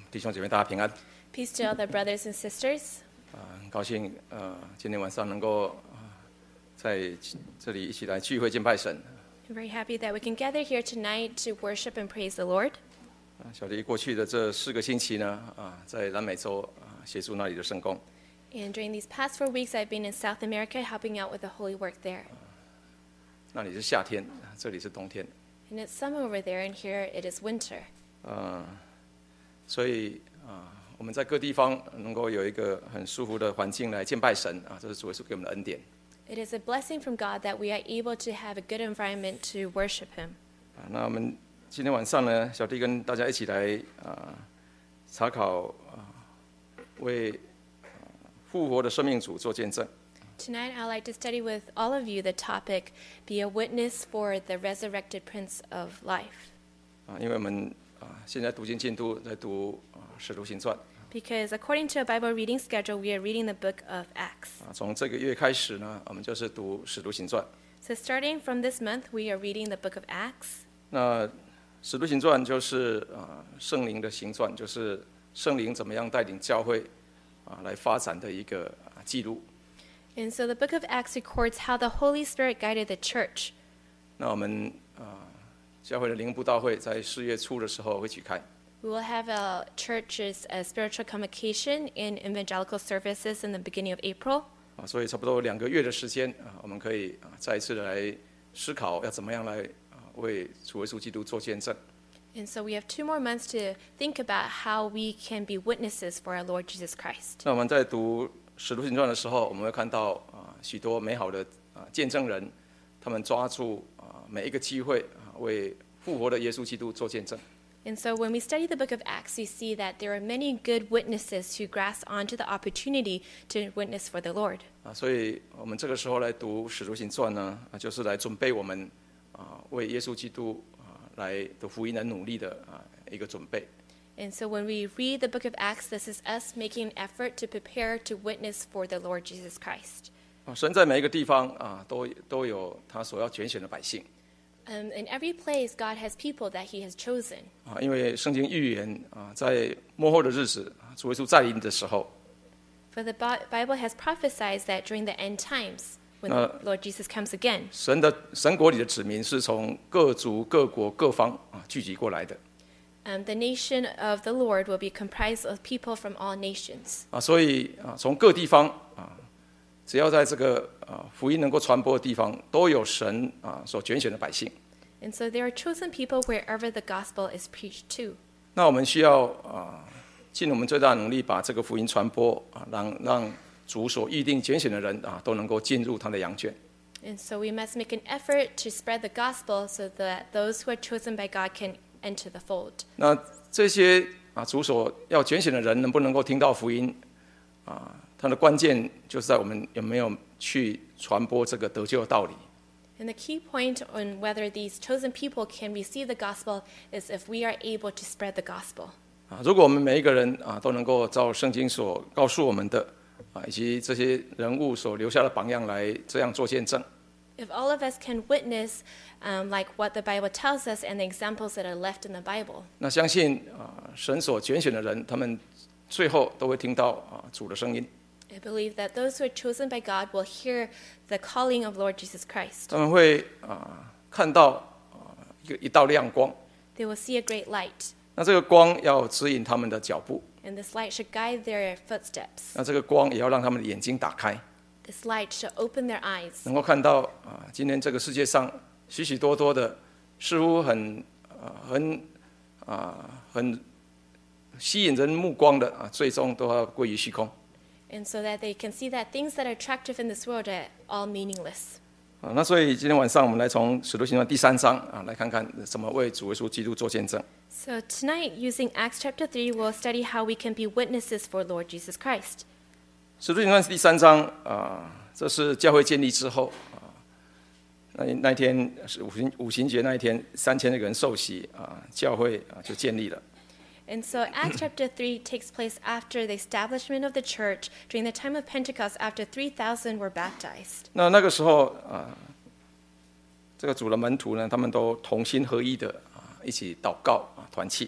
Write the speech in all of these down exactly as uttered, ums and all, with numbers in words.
弟兄姐妹，大家平安。 Peace to all the brothers and sisters. 啊、很高兴，呃，今天晚上能够、呃、在这里一起来聚会敬拜神。 I'm very happy that we can gather here tonight to worship and praise the Lord. 啊、小弟过去的这四个星期呢，啊、在南美洲啊、协助那里的圣工。 And during these past four weeks, I've been in South America helping out with the holy work there. 那里是夏天，这里是冬天。 And it's summer over there, and here it is winter. 呃，所以啊、我们在各地方能够有一个很舒服的环境来敬拜神啊，这是主耶稣给我们的恩典。 It is a blessing from God that we are able to have a good environment to worship Him. 啊，那我们今天晚上呢，小弟跟大家一起来啊、查考啊、为、啊复活的生命主做见证。 Tonight, I'd like to study with all of you the topic, Be a Witness for the Resurrected Prince of Life. 啊，因为我们啊现在读经进度在读啊《使徒行传》 Because according to a Bible reading schedule, we are reading the book of Acts. 啊，从这个月开始呢，我们就是读《使徒行传》。 So starting from this month, we are reading the book of Acts. 那《使徒行传》就是啊圣灵的行传，就是圣灵怎么样带领教会啊来发展的一个啊记录。 And so the book of Acts records how the Holy Spirit guided the church. 那我们啊教会的灵布道会在四月初的时候会举开。 We will have a church's uh, spiritual convocation in evangelical services in the beginning of April. 啊，所以差不多两个月的时间啊，我们可以啊再一次的来思考要怎么样来啊为主耶稣基督做见证。 And so we have two more months to think about how we can be witnesses for our Lord Jesus Christ. 那我们在读《使徒行传》的时候，我们会看到啊许多美好的啊见证人，他们抓住啊每一个机会啊为复活的耶稣基督做见证。 And so when we study the book of Acts, we see that there are many good witnesses who grasp onto the opportunity to witness for the Lord. 啊，所以我们这个时候来读《使徒行传》呢，啊，就是来准备我们啊为耶稣基督啊来的福音来努力的啊一个准备。 And so when we read the book of Acts, this is us making an effort to prepare to witness for the Lord Jesus Christ. 啊，神在每一个地方啊都都有他所要拣选的百姓。 Um, in every place, God has people that He has chosen. 啊，因为圣经预言啊，在末后的日子，啊主耶稣再临的时候， For the Bi- Bible has prophesied that during the end times, when Uh, the Lord Jesus comes again, 神的神国里的子民是从各族、各国、各方啊聚集过来的 um, the nation of the Lord will be comprised of people from all nations. 啊，所以啊，从各地方啊，只要在这个啊福音能够传播的地方，都有神啊所拣选的百姓。 And so there are chosen people wherever the gospel is preached to. 那我们需要啊尽我们最大的努力，把这个福音传播啊，让让主所预定拣选的人啊，都能够进入他的羊圈。 And so we must make an effort to spread the gospel so that those who are chosen by God can enter the fold. 那这些啊主所要拣选的人，能不能够听到福音啊？它的关键就是在我们有没有去传播这个得救的道理。 And the key point on whether these chosen people can receive the gospel is if we are able to spread the gospel. 啊，如果我们每一个人啊都能够照圣经所告诉我们的啊，以及这些人物所留下的榜样来这样做见证， If all of us can witness um, like what the Bible tells us and the examples that are left in the Bible, 那相信啊神所拣选的人，他们最后都会听到啊主的声音， I believe that those who are chosen by God will hear the calling of Lord Jesus Christ. 他们会啊看到啊一个一道亮光， They will see a great light, 那这个光要指引他们的脚步， and this light should guide their footsteps. 那这个光也要让他们的眼睛打开， This light should open their eyes, 能够看到啊今天这个世界上许许多多的似乎很啊很啊很吸引人目光的啊，最终都要归于虚空。 and so that they can see that things that are attractive in this world are all meaningless. 啊，那所以今天晚上我们来从《使徒行传》第三章啊，来看看怎么为主耶稣基督做见证。 So tonight, using Acts chapter three, we'll study how we can be witnesses for Lord Jesus Christ. 使徒行传第三章啊，这是教会建立之后啊，那那一天是五旬五旬节那一天，三千个人受洗啊，教会啊就建立了。 And so Acts chapter three takes place after the establishment of the church during the time of Pentecost after three thousand were baptized. 那那个时候啊，这个主的门徒呢，他们都同心合一的啊，一起祷告啊，团契。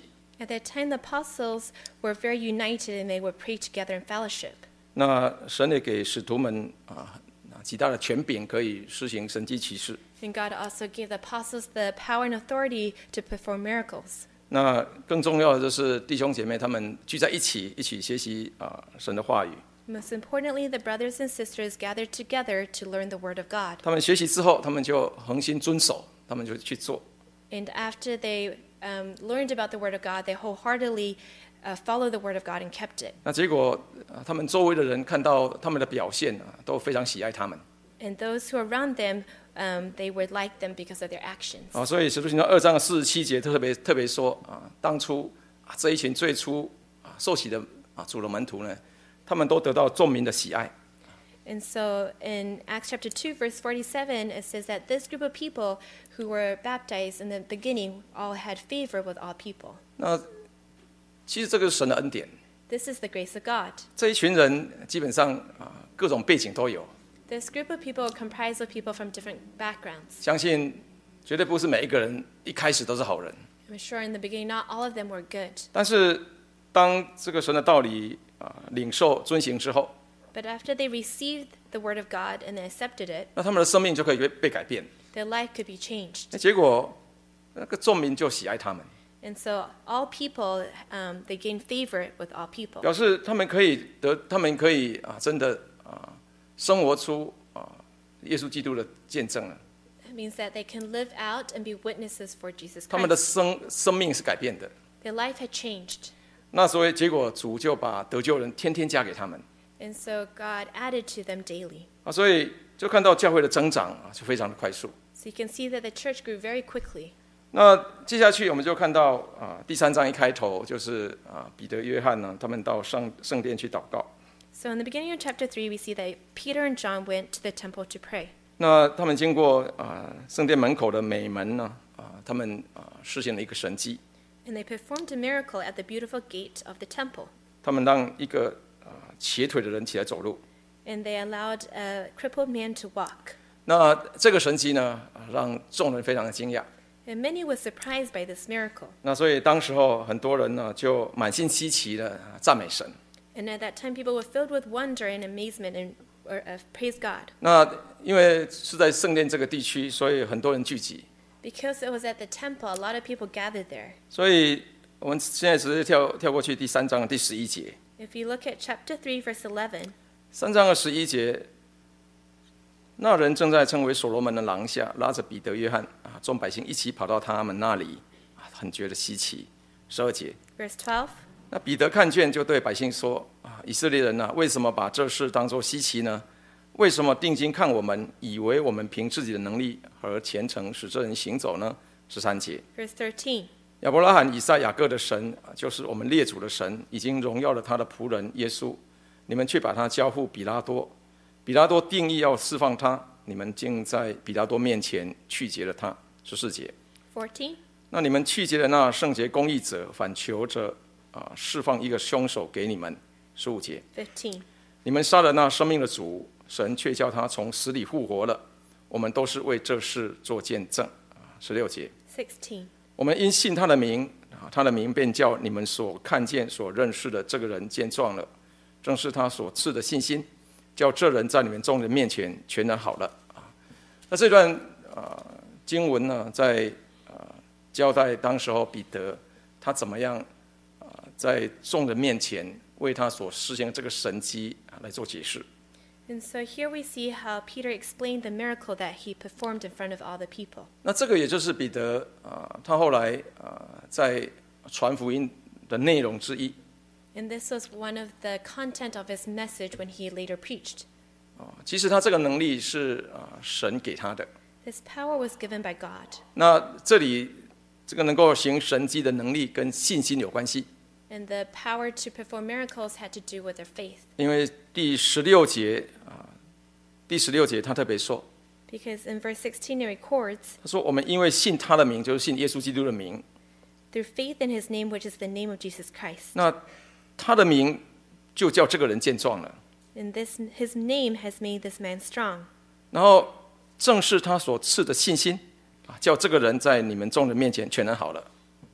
At that time, the apostles were very united and they would pray together in fellowship. 那神也给使徒们啊极大的权柄，可以施行神迹奇事。 And God also gave the apostles the power and authority to perform miracles. 那更重要的就是弟兄姐妹他们聚在一起，一起学习啊神的话语。 Most importantly, the brothers and sisters gathered together to learn the Word of God. 他们学习之后，他们就恒心遵守，他们就去做。 And after they um, learned about the Word of God, they wholeheartedly uh, followed the Word of God and kept it. 那结果，啊他们周围的人看到他们的表现啊，都非常喜爱他们。 And those who are around them, um, they would like them because of their actions. 啊，所以使徒行传二章四十七节特别特别说啊，当初啊这一群最初啊受洗的啊主的门徒呢，他们都得到众民的喜爱。 And so in Acts chapter two, verse forty-seven, it says that this group of people who were baptized in the beginning all had favor with all people. 那其实这个是神的恩典。 This is the grace of God. 这一群人基本上啊各种背景都有， This group of people comprised of people from different backgrounds. 相信绝对不是每一个人一开始都是好人。 I'm sure in the beginning not all of them were good. 但是当这个神的道理啊领受遵行之后， But after they received the word of God and they accepted it, 那他们的生命就可以被被改变。 their life could be changed. 那结果那个众民就喜爱他们， And so all people, um, they gained favor with all people. 表示他们可以得，他们可以啊真的啊生活出啊耶稣基督的见证了。 It means that they can live out and be witnesses for Jesus 他们的 Christ. 生生命是改变的。 Their life had changed. 那所以结果主就把得救人天天加给他们 And so God added to them daily. 啊，所以就看到教会的增长啊就非常的快速。 So you can see that the church grew very quickly. 那接下去我们就看到啊第三章一开头就是啊彼得、约翰呢，他们到圣圣殿去祷告。 So in the beginning of chapter three, we see that Peter and John went to the temple to pray. 那他们经过啊圣殿门口的美门呢啊，他们啊实现了一个神迹， And they performed a miracle at the beautiful gate of the temple. 他们让一个啊瘸腿的人起来走路。 And they allowed a crippled man to walk. 那这个神迹呢，啊让众人非常的惊讶。 And many were surprised by this miracle. 那所以当时候很多人呢就满心稀奇的啊赞美神。 And at that time, people were filled with wonder and amazement and or, uh, praise God. 那因为是在圣殿这个地区，所以很多人聚集。 Because it was at the temple, a lot of people gathered there. 所以我们现在只是跳跳过去第三章的第十一节。 If you look at chapter three, verse eleven, 三章的十一节，那人正在称为所罗门的廊下，拉着彼得、约翰啊，众百姓一起跑到他们那里，啊，很觉得稀奇。十二节， verse twelve, 那彼得看见，就对百姓说：“啊，以色列人啊，为什么把这事当作稀奇呢？为什么定睛看我们，以为我们凭自己的能力和虔诚使这人行走呢？”十三节， verse thirteen, 亚伯拉罕、以撒、雅各的神，啊就是我们列祖的神，已经荣耀了他的仆人耶稣，你们却把他交付比拉多。比拉多定义要释放他，你们竟在比拉多面前去劫了他。十四节， fourteen, 那你们去劫了那圣洁公义者，反求着啊释放一个凶手给你们。十五节， fifteen, 你们杀了那生命的主，神却叫他从死里复活了。我们都是为这事做见证。十六节， sixteen, 我们因信他的名，啊他的名便叫你们所看见、所认识的这个人见状了，正是他所赐的信心，叫这人在你们众人面前全然好了。啊，那这段啊经文呢，在啊交代当时候彼得他怎么样啊在众人面前为他所实行的这个神迹啊来做解释。 And so here we see how Peter explained the miracle that he performed in front of all the people. 那这个也就是彼得啊他后来啊在传福音的内容之一。 And this was one of the content of his message when he later preached. 啊，其实他这个能力是啊神给他的。 This power was given by God. 那这里这个能够行神迹的能力跟信心有关系， And the power to perform miracles had to do with their faith. 因为第十六节啊，第十六节他特别说， Because in verse sixteen it records, 他说我们因为信他的名，就是信耶稣基督的名， through faith in his name, which is the name of Jesus Christ. 那他的名就叫这个人见状了。 And this his name has made this man strong. 然后正是他所赐的信心啊，叫这个人在你们众人面前全然好了。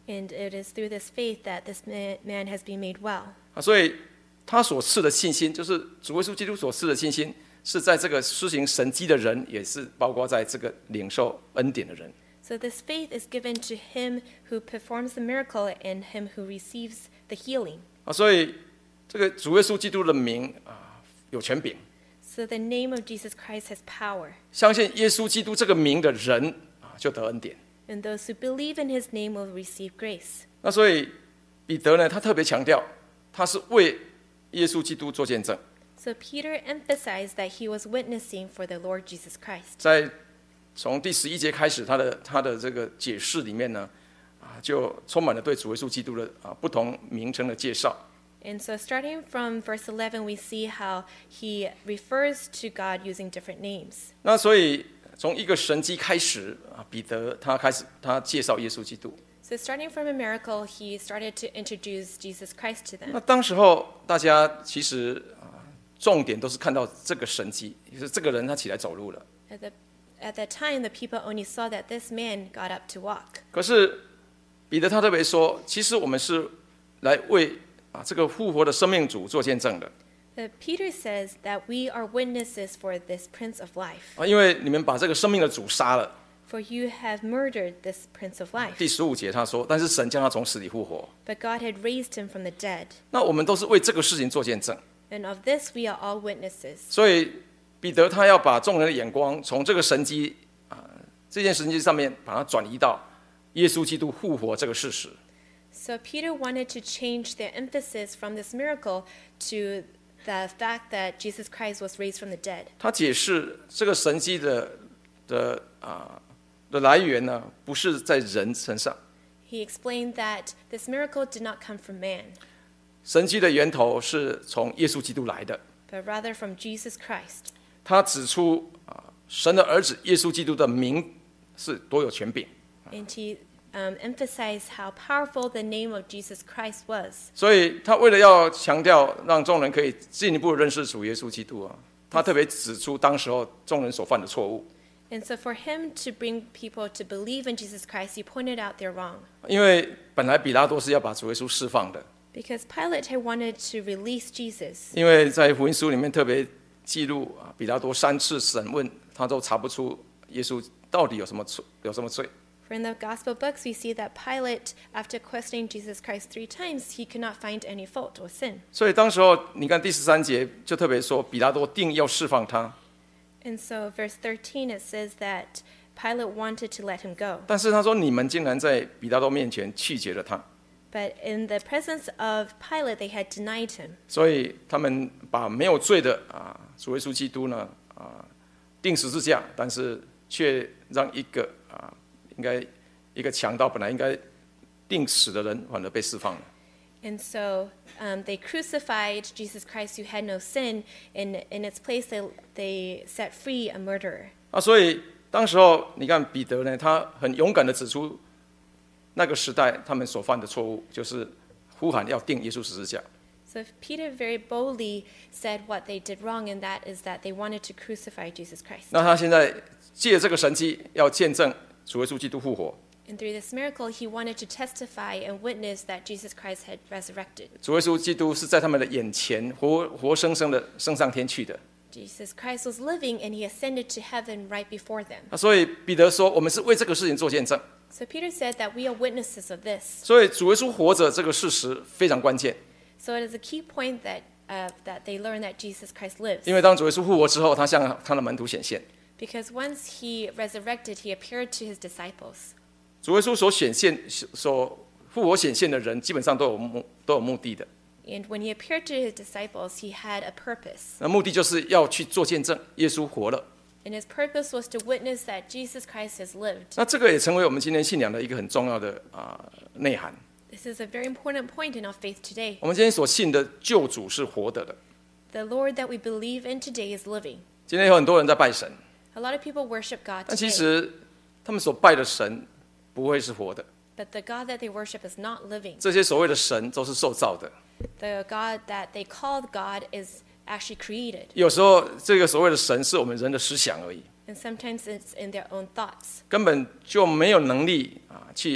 And it is through this faith that this man, man has been made well. 啊，所以他所赐的信心，就是主耶稣基督所赐的信心，是在这个施行神迹的人，也是包括在这个领受恩典的人。 So this faith is given to him who performs the miracle and him who receives the healing. 啊，所以这个主耶稣基督的名啊有权柄， So the name of Jesus Christ has power. 相信耶稣基督这个名的人啊就得恩典。 And those who believe in his name will receive grace. 那所以彼得呢，他特别强调，他是为耶稣基督做见证。 So Peter emphasized that he was witnessing for the Lord Jesus Christ. 在从第十一节开始，他的他的这个解释里面呢，啊，就充满了对主耶稣基督的啊不同名称的介绍。 And so starting from verse eleven, we see how he refers to God using different names. 那所以从一个神迹开始啊，彼得他开始他介绍耶稣基督。 So starting from a miracle, he started to introduce Jesus Christ to 那 them. 当时候大家其实啊，重点都是看到这个神迹，就是这个人他起来走路了。 At, the, at that time, the people only saw that this man got up to walk. 可是彼得他特别说，其实我们是来为啊这个复活的生命主做见证的 But Peter says that we are witnesses for this Prince of Life. 啊，因为你们把这个生命的主杀了。 For you have murdered this Prince of Life. 第十五节他说，但是神将他从死里复活。 But God had raised him from the dead. 那我们都是为这个事情做见证， And of this we are all witnesses. 所以彼得他要把众人的眼光从这个神迹啊这件神迹上面，把它转移到耶稣基督复活这个事实。 So Peter wanted to change their emphasis from this miracle to the fact that Jesus Christ was raised from the dead. 他解释这个神迹的的啊的来源呢，不是在人身上， He explained that this miracle did not come from man, 神迹的源头是从耶稣基督来的。 but rather from Jesus Christ. 他指出啊，神的儿子耶稣基督的名是多有权柄， And he um, emphasized how powerful the name of Jesus Christ was. 所以他为了要强调，让众人可以进一步认识主耶稣基督啊，他特别指出当时候众人所犯的错误。 And so for him to bring people to believe in Jesus Christ, he pointed out their wrong. 因为本来比拉多是要把主耶稣释放的， Because Pilate had wanted to release Jesus. 因为在福音书里面特别记录啊，比拉多三次审问，他都查不出耶稣到底有什么错，有什么罪。 For in the gospel books, we see that Pilate, after questioning Jesus Christ three times, he could not find any fault or sin. 所以当时候你看第十三节就特别说，比拉多定要释放他， And so verse thirteen, it says that Pilate wanted to let him go. 但是他说你们竟然在比拉多面前拒绝了他， But in the presence of Pilate, they had denied him. 所以他们把没有罪的啊主耶稣基督呢啊钉十字架，但是却让一个啊应该一个强盗本来应该定死的人，反而被释放了。 And so um, they crucified Jesus Christ, who had no sin. In, in its place, they, they set free a murderer. 啊，所以当时候你看彼得呢，他很勇敢的指出那个时代他们所犯的错误，就是呼喊要钉耶稣十字架。 So Peter very boldly said what they did wrong, and that is that they wanted to crucify Jesus Christ. 那他现在借这个神迹，要见证主耶稣基督复活。 And through this miracle, he wanted to testify and witness that Jesus Christ had resurrected. 主耶稣基督是在他们的眼前活活生生的升上天去的。 Jesus Christ was living, and he ascended to heaven right before them. 啊，所以彼得说，我们是为这个事情做见证。 So Peter said that we are witnesses of this. 所以主耶稣活着这个事实非常关键， So it is a key point that uh, that they learn that Jesus Christ lives. 因为当主耶稣复活之后，他向他的门徒显现。 Because once he resurrected, he appeared to his disciples. 主耶稣所显现、所复活显现的人，基本上都有目都有目的的。 And when he appeared to his disciples, he had a purpose. 那目的就是要去做见证，耶稣活了。 And his purpose was to witness that Jesus Christ has lived. 那这个也成为我们今天信仰的一个很重要的啊、内涵。 This is a very important point in our faith today. 我们今天所信的救主是活的的。 The Lord that we believe in today is living. 今天有很多人在拜神， A lot of people worship God 但其 today, 实他们所拜的神不会是活的。 but the God that they worship is not living. 这些所谓的神都是受造的。 The God that they called God is actually created. 有时候这个所谓的神是我们人的思想而已， And sometimes it's in their own thoughts. 根本就没有能力啊去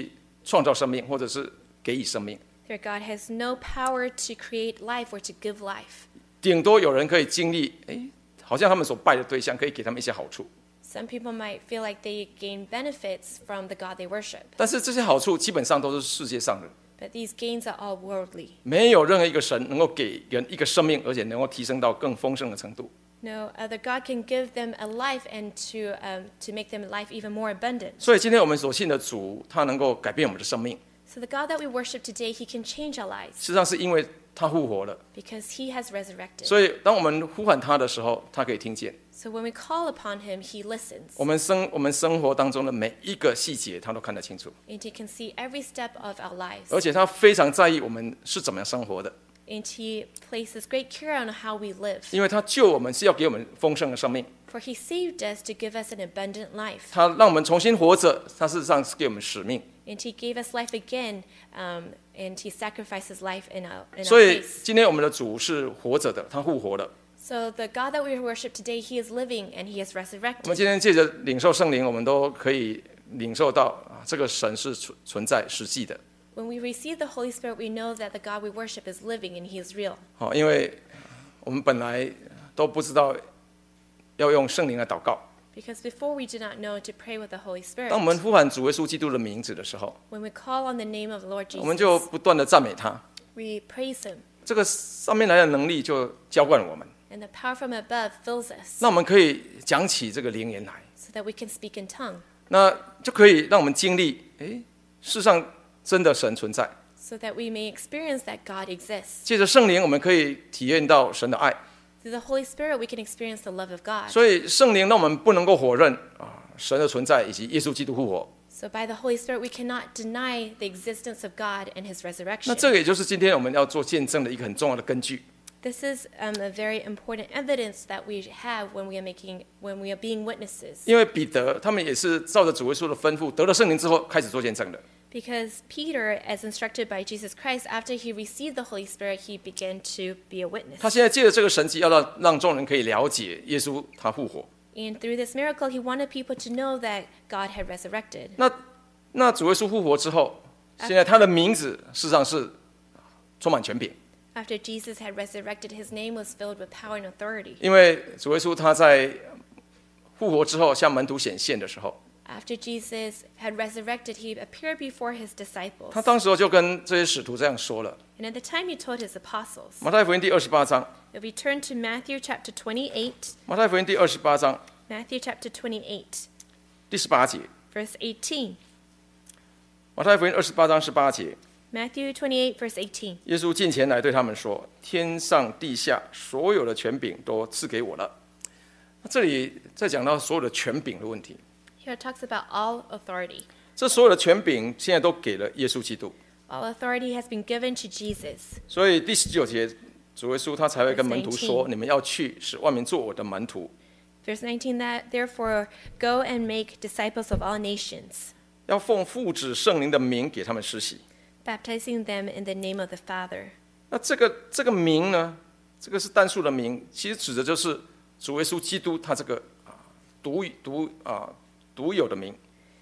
创造生命，或者是给予生命。 Their God has no power to create life or to give life. 顶多有人可以经历，哎，好像他们所拜的对象可以给他们一些好处， Some people might feel like they gain benefits from the God they worship, 但是这些好处基本上都是世界上的， but these gains are all worldly. 没有任何一个神能够给人一个生命，而且能够提升到更丰盛的程度。 No other God can give them a life and to um, to make them life even more abundant. 所以今天我们所信的主，他能够改变我们的生命， So the God that we worship today, He can change our lives 实际上是因为他复活了。 because He has resurrected. 所以当我们呼喊他的时候，他可以听见。 So when we call upon Him, He listens, 我们生我们生活当中的每一个细节，他都看得清楚， and He can see every step of our lives. 而且他非常在意我们是怎么样生活的， And He places great care on how we live. 因为他救我们是要给我们丰盛的生命， For He saved us to give us an abundant life. 他让我们重新活着，他事实上是给我们使命。 And He gave us life again, um, and He sacrificed His life in our, in 所 our 以 place. 今天我们的主是活着的，他复活了。 So the God that we worship today, He is living and He is 我们 resurrected. 今天借着领受圣灵，我们都可以领受到啊，这个神是存存在实际的。 When we receive the Holy Spirit, we know that the God we worship is living and He is real. 好，因为我们本来都不知道要用圣灵来祷告。 Because before we did not know to pray with the Holy 当我们 Spirit, 呼喊主耶稣基督的名字的时候， when we call on the name of the Lord 我们就 Jesus, 不断的赞美他。 we praise Him, 这个上面来的能力就浇灌我们， and the power from above fills us 那我们可以讲起这个灵言来， so that we can speak in tongue, 那就可以让我们经历，诶，世上真的神存在。 so that we may experience that God exists. 借着圣灵，我们可以体验到神的爱。 Through the Holy Spirit, we can experience the love of God. 所以圣灵让我们不能够否认啊神的存在以及耶稣基督复活。 So by the Holy Spirit, we cannot deny the existence of God and His 那 resurrection. 这个也就是今天我们要做见证的一个很重要的根据。 This is um, a very important evidence that we have when we are making, when we are being witnesses. 因为彼得他们也是照着主耶稣的吩咐，得了圣灵之后开始做见证的。 Because Peter, as instructed by Jesus Christ, after he received the Holy Spirit, he began to be a witness. 他现在借着这个神迹，要让让众人可以了解耶稣他复活。 And through this miracle, he wanted people to know that God had resurrected. 那那主耶稣复活之后，现在他的名字事实上是充满权柄， After Jesus had resurrected, his name was filled with power and authority. 因为主耶稣他在复活之后向门徒显现的时候， After Jesus had resurrected, he appeared before his disciples. 他当时候就跟这些使徒这样说了。 And at the time, he told his apostles. 马太福音第二十八章， If we turn to Matthew chapter twenty-eight, 马太福音第二十八章 Matthew chapter twenty-eight, 第十八节， verse eighteen. 马太福音二十八章十八节， Matthew twenty-eight, verse eighteen. 耶稣近前来对他们说：“天上地下所有的权柄都赐给我了。”那这里在讲到所有的权柄的问题， Here it talks about all authority. 这所有的权柄现在都给了耶稣基督。 All authority has been given to Jesus. 所以第十九节，主耶稣他才会跟门徒说：“你们要去，使万民做我的门徒， Verse nineteen, that therefore go and make disciples of all nations, 要奉父子圣灵的名给他们施洗。” baptizing them in the name of the Father. 那这个这个名呢，这个是单数的名，其实指的就是主耶稣基督他这个啊独独啊独有的名，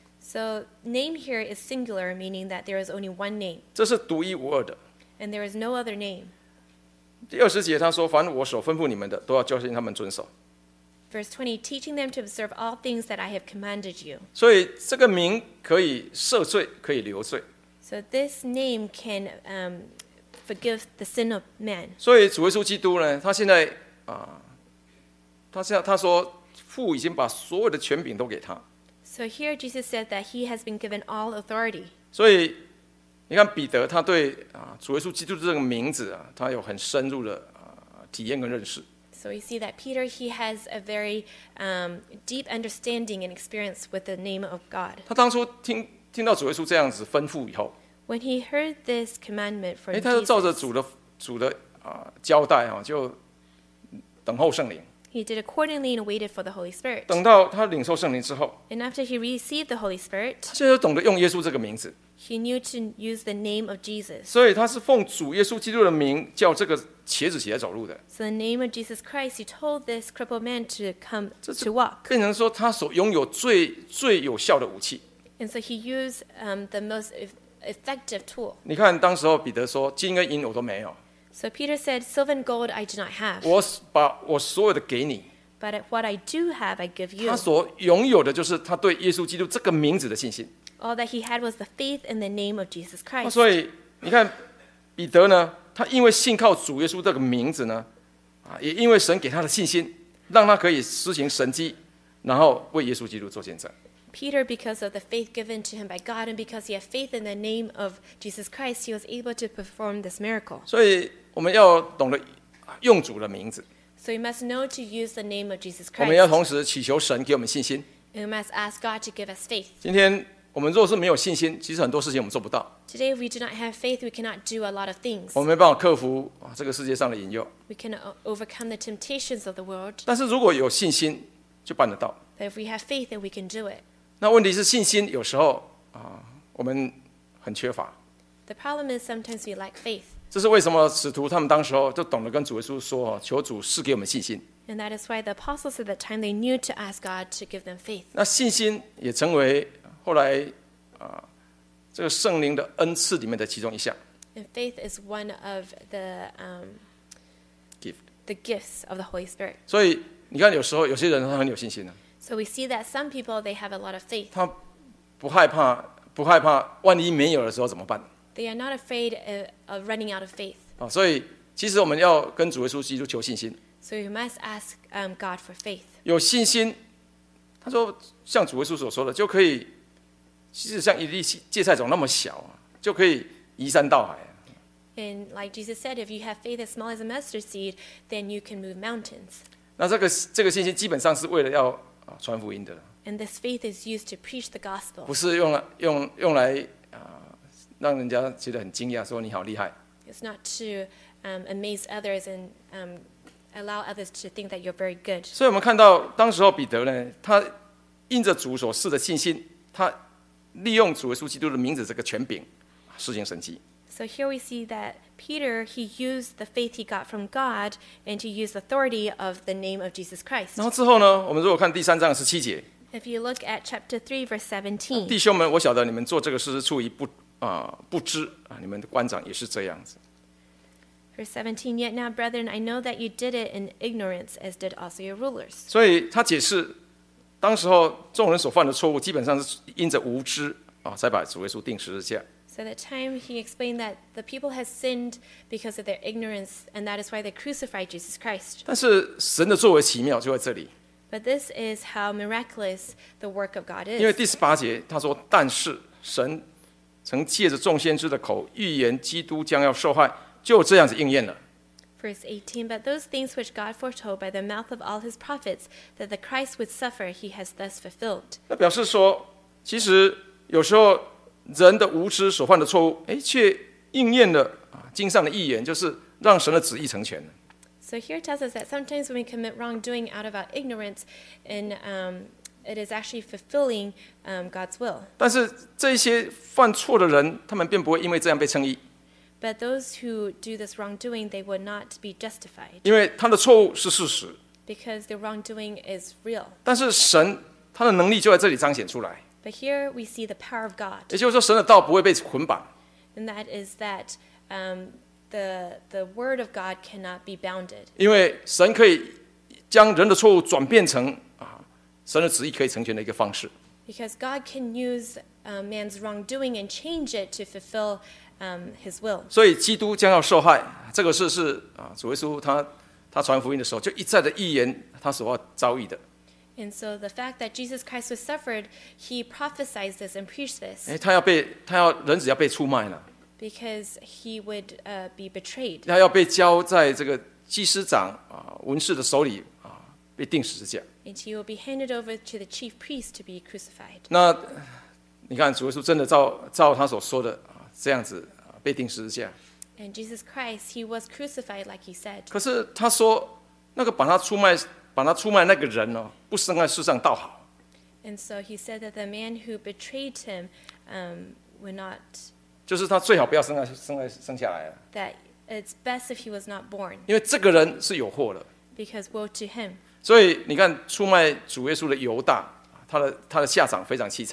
So name here is singular, meaning that there is only one name, 这是独一无二的。 and there is no other name. 第二十节他说：“凡我所吩咐你们的，都要教训他们遵守。” Verse twenty, teaching them to observe all things that I have commanded you. 所以这个名可以赦罪，可以流罪。 So this name can um, forgive the sin of man. 所以主耶稣基督呢，他现在啊，他现在他说父已经把所有的权柄都给他， So here Jesus said that he has been given all authority. 所以你看彼得他对啊主耶稣基督这个名字啊，他有很深入的啊体验跟认识。 So we see that Peter, he has a very um, deep understanding and experience with the name of God. 他当初听听到主耶稣这样子吩咐以后， When he heard this commandment 哎， from 他就照着 Jesus, 主的主的啊交代啊，就等候圣灵。 he did accordingly and waited for the Holy Spirit. 等到他领受圣灵之后， And after he received the Holy Spirit, 他现在就懂得用耶稣这个名字， he knew to use the name of Jesus. 所以他是奉主耶稣基督的名叫这个瘸子起来走路的， So in the name of Jesus Christ, he told this crippled man to come 这是 to walk. 变成说他所拥有最最有效的武器。 And so he used um, the most eff- effective tool. 你看，当时候彼得说：“金跟银我都没有， So Peter said, Silver and gold I do not have, 我把我所有的给你。” but what I do have I give you. 他所拥有的就是他对耶稣基督这个名字的信心。 All that he had was the faith in the name of Jesus 那 Christ. 所以你看，彼得呢，他因为信靠主耶稣这个名字呢，啊，也因为神给他的信心，让他可以施行神迹，然后为耶稣基督做见证。 Peter, because of the faith given to him by God and because he had faith in the name of Jesus Christ, he was able to perform this miracle. 所以我们要懂得用主的名字， So we must know to use the name of Jesus 我们要 Christ. 同时祈求神给我们信心。 And we must ask God to give us faith. 今天我们若是没有信心，其实很多事情我们做不到， Today, if we do not have faith, we cannot do a lot of things. 我们没办法克服啊这个世界上的引诱。 We cannot o- overcome the temptations of the world. 但是如果有信心，就办得到。 But if we have faith, then we can do it. 那问题是信心有时候啊，我们很缺乏。 The problem is sometimes we lack faith. 这是为什么使徒他们当时候就懂得跟主耶稣说：“求主赐给我们信心。 And that is why the apostles at that time, they knew to ask God to give them faith. ” 那信心也成为后来啊这个圣灵的恩赐里面的其中一项。 And faith is one of the, um, gift。 the gifts of the Holy Spirit. 所以你看，有时候有些人他很有信心的， So we see that some people, they have a lot of faith. 他不害怕，不害怕万一没有的时候怎么办 They are not afraid of, of running out of faith. 啊？所以其实我们要跟主耶稣基督求信心， So we must ask um, God for faith. 有信心。他说，像主耶稣所说的，就可以，其实像一粒芥菜种那么小啊，就可以移山倒海。 And like Jesus said, if you have faith as small as a mustard seed, then you can move mountains. 那这个这个信心基本上是为了要啊传福音的， And this faith is used to preach the gospel. 不是用来用用来啊让人家觉得很惊讶，说你好厉害。 It's not to um, amaze others and um, allow others to think that you're very good. 所以我们看到当时候彼得呢，他因着主所赐的信心，他利用主耶稣基督的名字这个权柄，施行神迹。 So here we see that Peter, he used the faith he got from God and to use the authority of the name of Jesus Christ. 然后之后呢，我们如果看第三章十七节， If you look at chapter three, verse seventeen, 弟兄们，我晓得你们做这个事是出于不啊、不知啊，你们的官长也是这样子。 verse seventeen, yet now, brethren, I know that you did it in ignorance, as did also your rulers. 所以他解释，当时候众人所犯的错误，基本上是因着无知啊，才把主耶稣钉十字架。 So at that time, he explained that the people had sinned because of their ignorance, and that is why they crucified Jesus Christ. 但是神的作为奇妙就在这里， But this is how miraculous the work of God 因为 is. 第十八节他说：“但是神曾借着众先知的口预言基督将要受害，就这样子应验了。” Verse eighteen, but those things which God foretold by the mouth of all his prophets, that the Christ would suffer, he has thus fulfilled. 那表示说，其实有时候人的无知所犯的错误，哎，却应验了啊经上的预言，就是让神的旨意成全了。 So here it tells us that sometimes when we commit wrongdoing out of our ignorance, and um, it is actually fulfilling um, God's will. 但是这些犯错的人，他们便不会因为这样被称义， But those who do this wrongdoing, they would not be justified 因为他的错误是事实。 because their wrongdoing is real. 但是神他的能力就在这里彰显出来， But here we see the power of God, 也就是说，神的道不会被捆绑， and that is that um, the, the word of God cannot be bounded. 因为神可以将人的错误转变成啊神的旨意可以成全的一个方式。 Because God can use uh, man's wrongdoing and change it to fulfill um, his will. 所以基督将要受害，这个事是啊主耶稣他他传福音的时候就一再的预言他所要遭遇的。 And so the fact that Jesus Christ was suffered, he prophesied this and preached this 哎，他要被他要人子要被出卖了， because he would uh, be betrayed. 他要被交在这个祭司长啊文士的手里啊被钉十字架。 And he will be handed over to the chief priest to be crucified. 那你看主耶稣真的照照他所说的啊这样子啊被钉十字架。 And Jesus Christ, he was crucified like he said. 可是他说那个把他出卖把他出卖那个人哦，不生在世上倒好。 And so he said that the man who betrayed him um, would not, 就是他最好不要生在生在生下来了， that it's best if he was not born, 因为这个人是有祸的。 because woe to him. 所以你看出卖主耶稣的犹大，他的他的下场非常凄惨。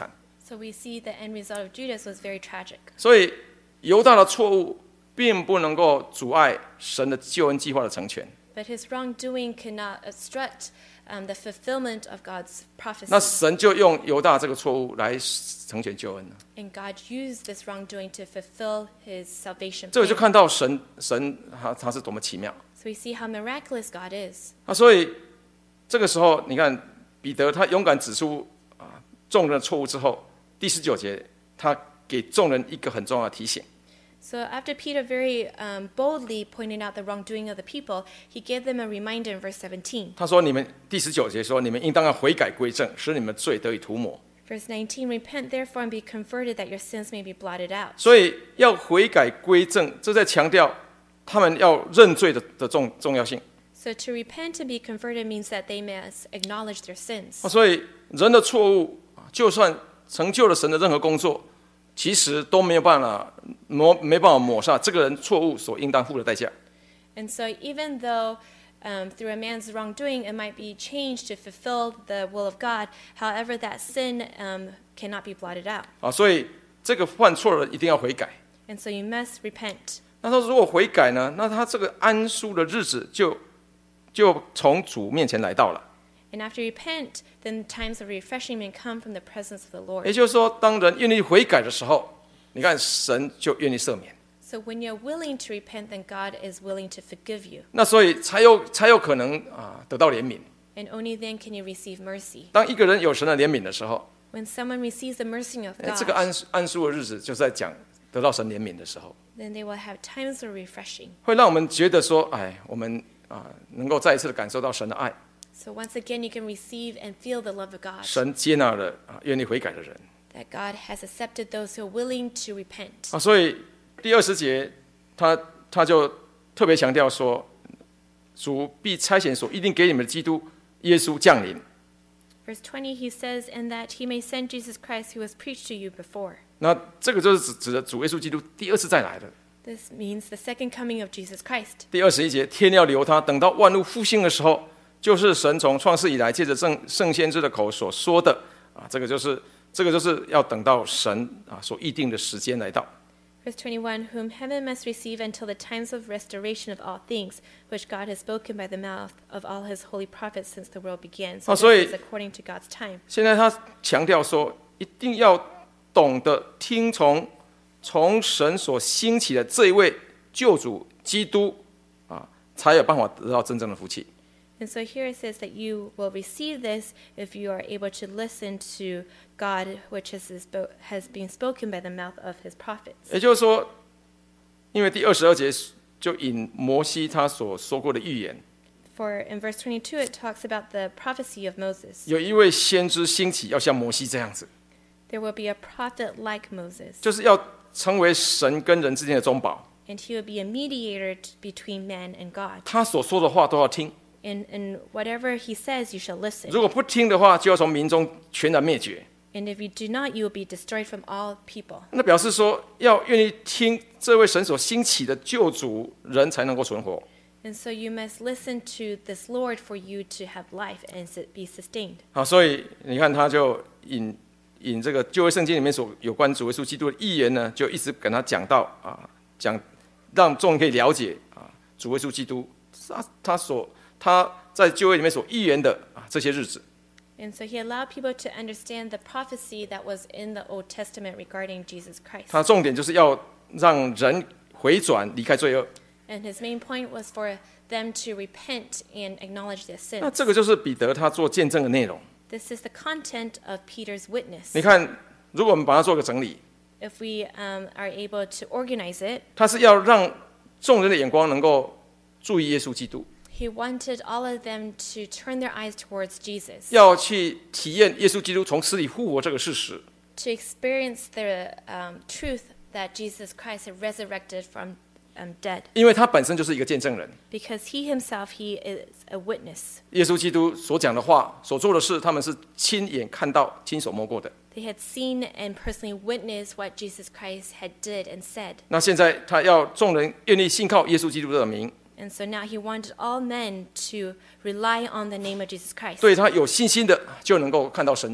So we see the end result of Judas was very tragic. 所以犹大的错误并不能够阻碍神的救恩计划的成全。 But his wrongdoing cannot obstruct um, the fulfillment of God's 那 prophecy. 神就用犹大这个错误来成全救恩了。 And God used this wrongdoing to fulfill his salvation 这个就 plan. 看到神神他他是多么奇妙 So we see how miraculous God is. 啊！所以这个时候，你看彼得他勇敢指出啊众人的错误之后，第十九节他给众人一个很重要的提醒。 So after Peter very um, boldly pointed out the wrongdoing of the people, he gave them a reminder in verse seventeen. 他说：“你们第十九节说，你们应当要悔改归正，使你们罪得以涂抹。 Verse nineteen, repent therefore and be converted that your sins may be blotted out. 所以要悔改归正，这在强调他们要认罪的的重重要性。 So to repent and be converted means that they must acknowledge their sins. 啊，所以人的错误，就算成就了神的任何工作，其实都没有办法抹没办法抹杀这个人错误所应当付的代价。 And so even though um, through a man's wrongdoing it might be changed to fulfill the will of God, however that sin um, cannot be blotted out. 啊，所以这个犯错的人一定要悔改。 And so you must repent. 那他如果悔改呢，那他这个安舒的日子就就从主面前来到了。 And after you repent, then times of refreshment come from the presence of the Lord. 也就是说，当人愿意悔改的时候，你看神就愿意赦免。 So when you're willing to repent, then God is willing to forgive you. 那所以才有才有可能啊得到怜悯。 And only then can you receive mercy. 当一个人有神的怜悯的时候， When someone receives the mercy of 哎，这个 God, 安安舒的日子就是在讲得到神怜悯的时候， then they will have times of refreshing. 会让我们觉得说，哎，我们啊能够再一次的感受到神的爱， So once again, you can receive and feel the love of God. 神接纳了啊愿意悔改的人 That God has accepted those who are willing to repent. 啊。所以第二十节，他他就特别强调说，主必差遣所一定给你们的基督耶稣降临。 Verse twenty, he says, and that he may send Jesus Christ who was preached to you before. 那这个就是指指的主耶稣基督第二次再来的。 This means the second coming of Jesus Christ. 第二十一节，天要留他，等到万物复兴的时候，就是神从创世以来借着圣圣先知的口所说的啊，这个就是这个就是要等到神啊所预定的时间来到。 Verse twenty-one, whom heaven must receive until the times of restoration of all things, which God has spoken by the mouth of all his holy prophets since the world began. So 啊，所以 this is according to God's time. 现在他强调说，一定要懂得听从从神所兴起的这一位救主基督啊，才有办法得到真正的福气。 And so here it says that you will receive this if you are able to listen to God, which has, has been spoken by the mouth of his prophets. 也就是说，因为第二十二节就引摩西他所说过的预言， For in verse twenty-two, it talks about the prophecy of Moses. 有一位先知兴起，要像摩西这样子， There will be a prophet like Moses, 就是要成为神跟人之间的中保。 and he will be a mediator t- between man and God. 他所说的话都要听， And, and whatever he says, you shall listen. 如果不听的话，就要从民中全然灭绝。 And if you do not, you will be destroyed from all people. 那表示说，要愿意听这位神所兴起的救主，人才能够存活。 And so you must listen to this Lord for you to have life and su- be sustained. 好，所以你看，他就引引这个旧约圣经里面所有关主耶稣基督的预言呢，就一直跟他讲到啊，讲让众人可以了解啊，主耶稣基督他他所他在旧约里面所预言的啊这些日子。 And so he allowed people to understand the prophecy that was in the Old Testament regarding Jesus Christ. 他重点就是要让人回转，离开罪恶。 And his main point was for them to repent and acknowledge their 那 sins. 这个就是彼得他做见证的内容。 This is the content of Peter's witness. 你看，如果我们把它做个整理， If we um, are able to organize it, 他是要让众人的眼光能够注意耶稣基督， he wanted all of them to turn their eyes towards Jesus, 要去体验耶稣基督从死里复活这个事实。 to experience the um, truth that Jesus Christ had resurrected from um, dead. 因为他本身就是一个见证人， Because he himself, he is a witness. 耶稣基督所讲的话、所做的事，他们是亲眼看到、亲手摸过的。 They had seen and personally witnessed what Jesus Christ had did and said. 那现在他要众人愿意信靠耶稣基督的名， And so now he wanted all men to rely on the name of Jesus Christ. 对他有信心的就能够看到神迹。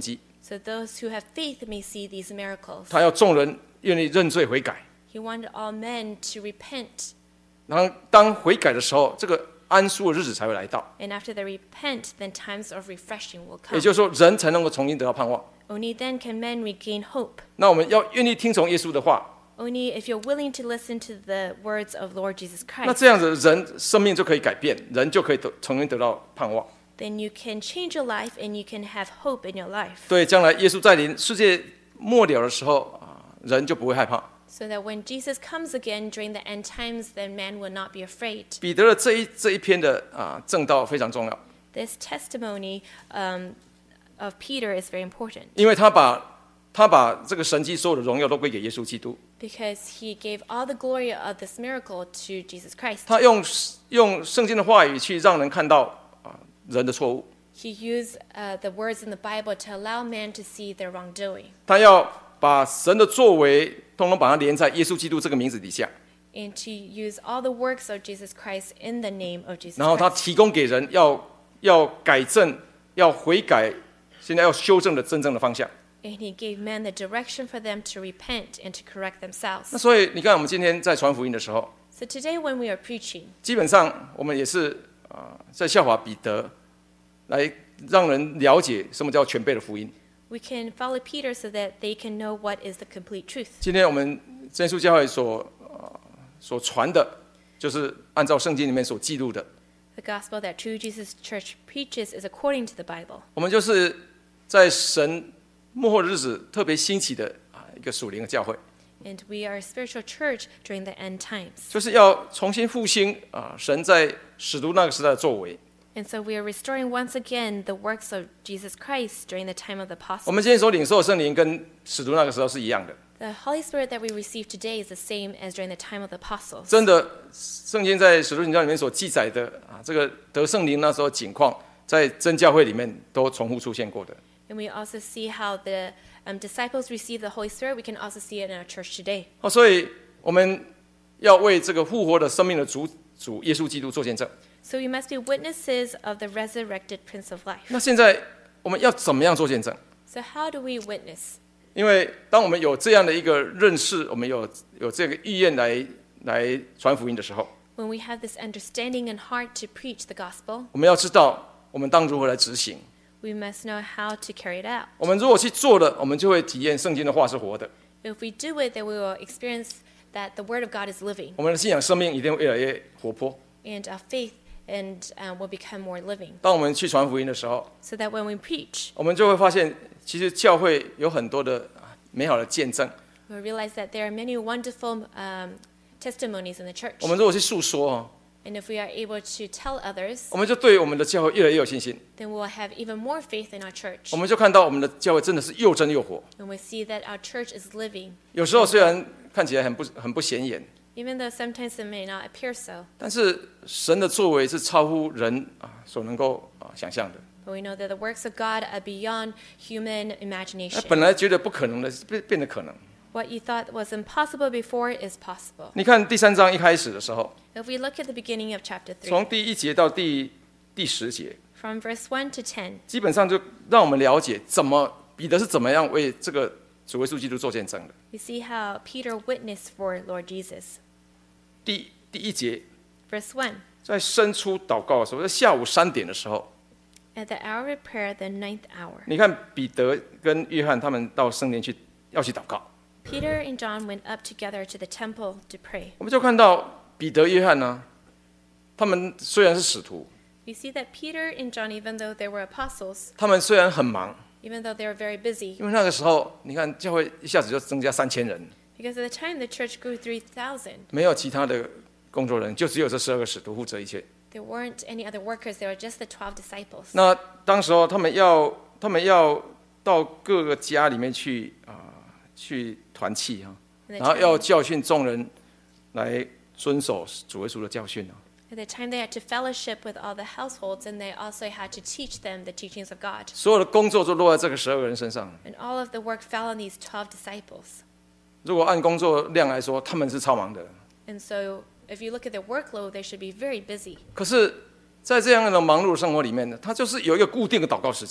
so those who have faith may see these miracles. 他要众人愿意认罪悔改。 He wanted all men to repent. 然后当悔改的时候，这个安舒的日子才会来到。 And after they repent, then times of refreshing will 也 come. 就是说，人才能够重新得到盼望。 Only then can men regain hope. 那我们要愿意听从耶稣的话， Only if you're willing to listen to the words of Lord Jesus 那 Christ, 这样子人生命就可以改变，人就可以得重新得到盼望。 then you can change your life and you can have hope in your life. 对，将来耶稣再临世界末了的时候啊，人就不会害怕。 So that when Jesus comes again during the end times, then man will not be afraid. 彼得的这一这一篇的啊正道非常重要， This testimony um, of Peter is very important 因为他把他把这个神迹所有的荣耀都归给耶稣基督， because he gave all the glory of this miracle to Jesus Christ. 他用用圣经的话语去让人看到啊人的错误， He used uh, the words in the Bible to allow man to see their wrongdoing 他要把神的作为通通把它连在耶稣基督这个名字底下， and to use all the works of Jesus Christ in the name of Jesus 然后他 Christ. 提供给人要要改正、要悔改，现在要修正的真正的方向。 And he gave men the direction for them to repent and to correct 那 themselves. 所以你看，我们今天在传福音的时候， So today when we are preaching, 基本上我们也是啊、在效法彼得，来让人了解什么叫全备的福音。 we can follow Peter so that they can know what is the complete truth. 今天我们真耶稣教会所呃所传的，就是按照圣经里面所记录的， The gospel that True Jesus Church preaches is according to the Bible. 我们就是在神末后的日子特别兴起的啊一个属灵的教会， And we are a spiritual church during the end times. 就是要重新复兴啊神在使徒那个时代的作为。 And so we are restoring once again the works of Jesus Christ during the time of the 我 apostles. 们今天所领受的圣灵跟使徒那个时候是一样的， The Holy Spirit that we receive today is the same as during the time of the apostles. 真的，圣经在使徒行传里面所记载的啊，这个得圣灵那时候景况，在真教会里面都重复出现过的。 And we also see how the um, disciples receive the Holy Spirit. We can also see it in our church today. 哦，所以我们要为这个复活的生命的主主耶稣基督做见证。 So we must be witnesses of the resurrected Prince of Life. 那现在我们要怎么样做见证？ So how do we witness? 因为当我们有这样的一个认识，我们有有这个意愿来来传福音的时候， When we have this understanding and heart to preach the gospel, 我们要知道我们当如何来执行。 we must know how to carry it out. 我们如果去做了，我们就会体验圣经的话是活的， If we do it, then we will experience that the Word of God is living, 我们的信仰生命一定会越来越活泼。 and our faith and uh, will become more living. 当我们去传福音的时候， So that when we preach, 我们就会发现，其实教会有很多的啊美好的见证。 we'll realize that there are many wonderful um, testimonies in the church. 我们如果去诉说哦， And if we are able to tell others, 我们就对我们的教会越来越有信心。 then we'll have even more faith in our church. 我们就看到我们的教会真的是又真又活。 And we see that our church is living, 有时候虽然看起来很不很不显眼， even though sometimes it may not appear so. 但是神的作为是超乎人啊所能够啊想象的。 But we know that the works of God are beyond human 那 imagination. 本来觉得不可能的，变变得可能。 What you thought was impossible before is possible. 你看第三章一开始的时候， If we look at the beginning of chapter 从 three, 第一节到第第十节， from verse one to ten, 基本上就让我们了解怎么彼得是怎么样为这个主耶稣基督做见证的。 we see how Peter witnessed for Lord Jesus. 第第一节， Verse one, 在申初祷告的时候，在下午三点的时候， at the hour of prayer, the ninth hour, 你看彼得跟约翰他们到圣殿去要去祷告， Peter and John went up together to the temple to pray. 我们就看到彼得、约翰呢，他们虽然是使徒， We see that Peter and John, even though they were apostles, 他们虽然很忙， even though they were very busy, 因为那个时候你看教会一下子就增加三千人， because at the time the church grew three thousand. 没有其他的工作人员，就只有这十二个使徒负责一切。 There weren't any other workers, there were just the twelve disciples. 那当时候他们要他们要到各个家里面去啊、去团契啊， At 然后 the 要 time, 教训众人来遵守主耶稣的教训啊。 at the time they had to fellowship with all the households, and they also had to teach them the teachings of God. 所有的工作都落在这个十二个人身上。 And all of the work fell on these twelve disciples. 如果按工作量来说，他们是超忙的。 And so if you look at their workload, they should be very busy. 可是，在这样的忙碌的生活里面呢，他就是有一个固定的祷告时间。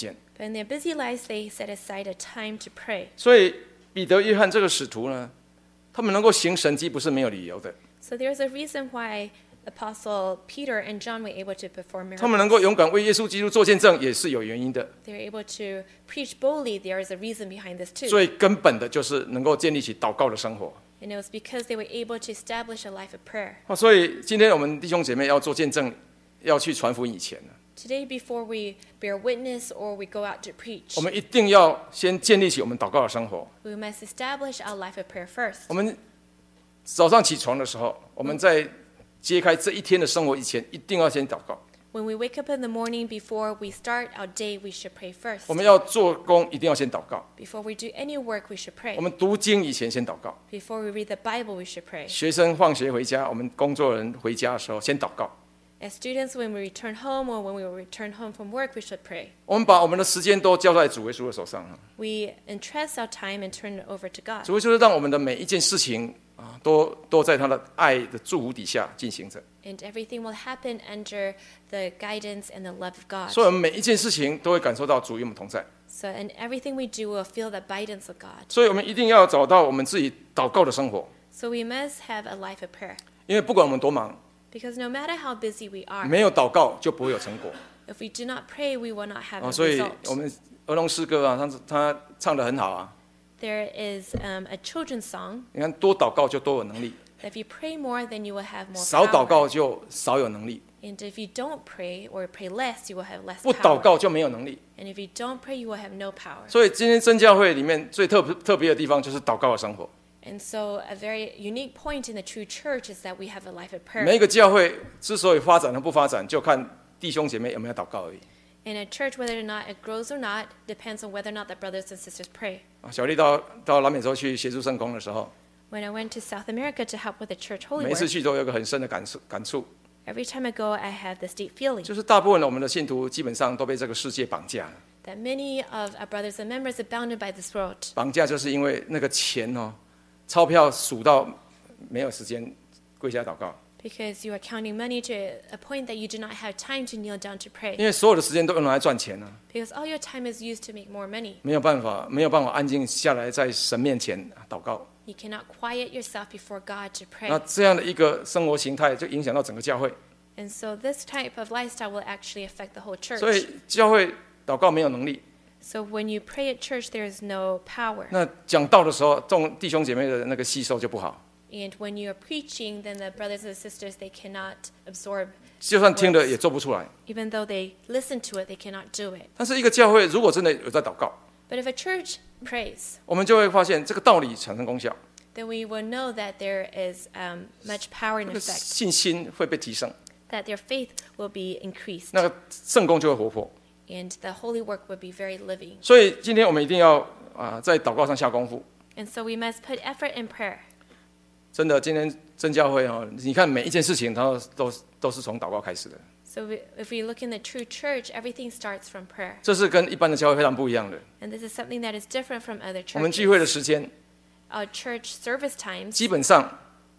But in their busy lives, they set aside a time to pray. 所以彼得、约翰这个使徒呢，他们能够行神迹，不是没有理由的。 So there's a reason why Apostle Peter and John were able to perform 他们能够 miracles. 勇敢为耶稣基督做见证，也是有原因的。 They're able to preach boldly. There is a reason behind this too. 最根本的就是能够建立起祷告的生活。 And it was because they were able to establish a life of prayer. 哦，所以今天我们弟兄姐妹要做见证，要去传福音以前呢， Today, before we bear witness or we go out to 我 preach, 们一定要先建立起我们祷告的生活。 we must establish our life of prayer first. 我们早上起床的时候，我们在揭开这一天的生活以前，一定要先祷告。 When we wake up in the morning, before we start our day, we should pray first. 我们要做工，一定要先祷告。 Before we do any work, we should pray. 我们读经以前先祷告。 Before we read the Bible, we should pray. 学生放学回家，我们工作人回家的时候先祷告。 As students, when we return home or when we return home from work, we should pray. 我们把我们的时间都交在主耶稣的手上。 We entrust our time and turn it over to God. 主耶稣让我们的每一件事情啊，都都在他的爱的祝福底下进行着。 And everything will happen under the guidance and the love of God. 所以，我们每一件事情都会感受到主与我们同在。 So in everything we do, we'll feel the guidance of God. 所以我们一定要找到我们自己祷告的生活， So we must have a life of prayer. 因为不管我们多忙， Because no matter how busy we are, 没有祷告就不会有成果。 if we do not pray, we will not have 啊， a 所以我 result. 们儿童诗歌啊，他他唱得很好啊。 There is um, a children's song 你看，多祷告就多有能力， that if you pray more, then you will have more 少祷 power. 告就少有能力， And if you don't pray or pray less, you will have less 不祷 power. 告就没有能力。 And if you don't pray, you will have no power. 所以今天真教会里面最特特别的地方就是祷告的生活。 And so a very unique point in the true church is that we have a life of 每一 prayer. 个教会之所以发展和不发展，就看弟兄姐妹有没有祷告而已。 In a church, whether or not it grows or not, depends on whether or not the brothers and sisters pray. 啊，小丽到到南美洲去协助圣工的时候， When I went to South America to help with the church holy 每一次 work, 去都有一个很深的感触感触， every time I go, I have this deep feeling 就是大部分的我们的信徒基本上都被这个世界绑架了。 that many of our brothers and members are bounded by this world. 绑架就是因为那个钱哦，钞票数到没有时间跪下祷告， Because you are counting money to a point that you do not have time to kneel down to 因 pray. 为所有的时间都用来赚钱啊， Because all your time is used to make more money. 没有办法，没有办法安静下来在神面前祷告。 You cannot quiet yourself before God to 那 pray. 这样的一个生活形态，就影响到整个教会。 And so this type of lifestyle will actually affect the whole 所 church. 以教会祷告没有能力， So when you pray at church, there is no power. 那讲道的时候，众弟兄姐妹的那个吸收就不好。 And when you are preaching, then the brothers and sisters, they cannot absorb. 就算听了也做不出来。 Even though they listen to it, they cannot do it. 但是一个教会如果真的有在祷告， But if a church prays, 我们就会发现这个道理产生功效， then we will know that there is um, much power 那 and 个 effect, 信心会被提升， that their faith will be increased, 那个圣工就会活泼。 and the holy work will be very living. 所以今天我们一定要啊、在祷告上下功夫。 And so we must put effort in prayer. 真的，今天真教会哦，你看每一件事情，它都都都是从祷告开始的， So we, if we look in the true church, everything starts from prayer. 这是跟一般的教会非常不一样的。 And this is something that is different from other 我们聚会 churches. 的时间 Our church service times, 基本上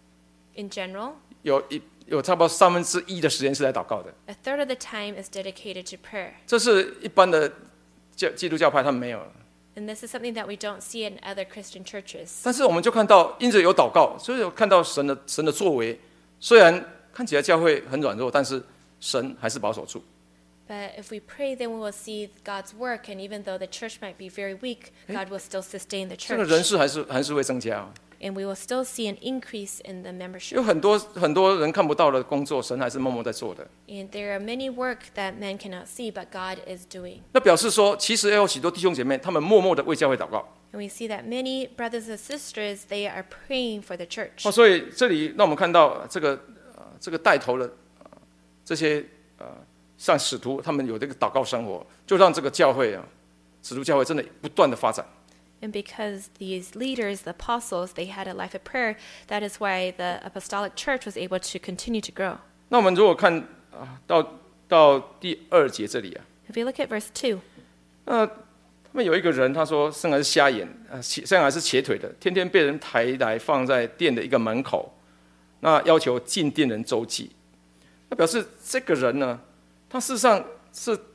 in general, 有一有差不多三分之一的时间是来祷告的， a third of the time is dedicated to prayer. 这是一般的教基督教派他们没有。 And this is something that we don't see in other Christian churches. 但是我们就看到，因着有祷告，所以有看到神的神的作为。虽然看起来教会很软弱，但是神还是保守住。 But if we pray, then we will see God's work. And even though the church might be very weak, God will still sustain the 这个人 church. 数还是还是会增加、哦。 And we will still see an increase in the membership. 有很多很多人看不到的工作，神还是默默在做的。 And there are many work that men cannot see, but God is doing. 那表示说，其实也有许多弟兄姐妹，他们默默的为教会祷告。 And we see that many brothers and sisters, they are praying for the church. 哦，所以这里让我们看到这个呃这个带头的、呃、这些呃像使徒，他们有这个祷告生活，就让这个教会啊，使徒教会真的不断的发展。 And because these leaders, the apostles, they had a life of prayer, that is why the apostolic church was able to continue to grow. 那我们如果看啊、到到第二节这里啊， If you look at verse two, 那他们有一个人，他说生来是瞎眼，啊，生来是瘸腿的，天天被人抬来放在殿的一个门口，那要求进殿人周济。那表示这个人呢，他事实上是